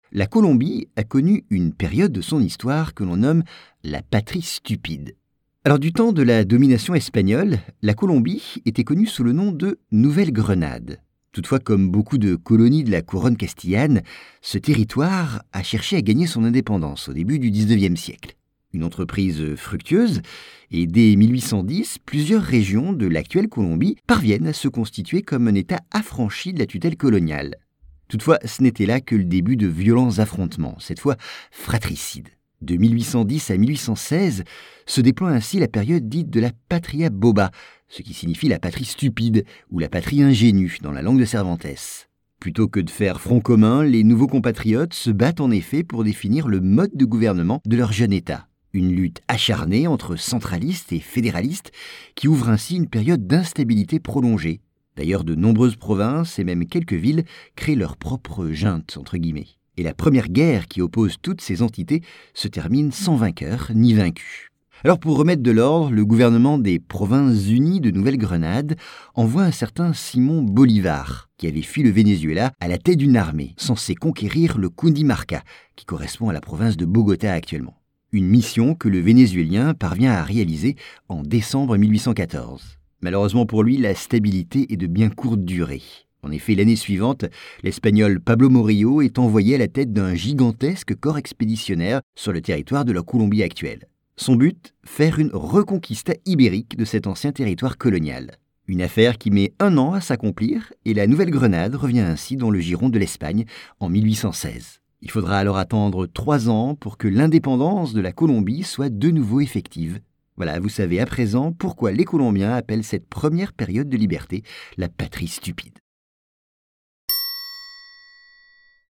La Colombie a connu une période de son histoire que l'on nomme la patrie stupide. Alors du temps de la domination espagnole, la Colombie était connue sous le nom de Nouvelle-Grenade. Toutefois, comme beaucoup de colonies de la couronne castillane, ce territoire a cherché à gagner son indépendance au début du XIXe siècle. Une entreprise fructueuse, et dès 1810, plusieurs régions de l'actuelle Colombie parviennent à se constituer comme un État affranchi de la tutelle coloniale. Toutefois, ce n'était là que le début de violents affrontements, cette fois fratricides. De 1810 à 1816 se déploie ainsi la période dite de la Patria Boba, ce qui signifie la patrie stupide ou la patrie ingénue dans la langue de Cervantes. Plutôt que de faire front commun, les nouveaux compatriotes se battent en effet pour définir le mode de gouvernement de leur jeune État. Une lutte acharnée entre centralistes et fédéralistes qui ouvre ainsi une période d'instabilité prolongée. D'ailleurs, de nombreuses provinces et même quelques villes créent leur propre junte, entre guillemets. Et la première guerre qui oppose toutes ces entités se termine sans vainqueur ni vaincu. Alors pour remettre de l'ordre, le gouvernement des Provinces Unies de Nouvelle-Grenade envoie un certain Simon Bolivar, qui avait fui le Venezuela à la tête d'une armée censée conquérir le Cundinamarca, qui correspond à la province de Bogota actuellement. Une mission que le Vénézuélien parvient à réaliser en décembre 1814. Malheureusement pour lui, la stabilité est de bien courte durée. En effet, l'année suivante, l'Espagnol Pablo Morillo est envoyé à la tête d'un gigantesque corps expéditionnaire sur le territoire de la Colombie actuelle. Son but, faire une reconquista ibérique de cet ancien territoire colonial. Une affaire qui met 1 an à s'accomplir et la Nouvelle-Grenade revient ainsi dans le giron de l'Espagne en 1816. Il faudra alors attendre 3 ans pour que l'indépendance de la Colombie soit de nouveau effective. Voilà, vous savez à présent pourquoi les Colombiens appellent cette première période de liberté la patrie stupide.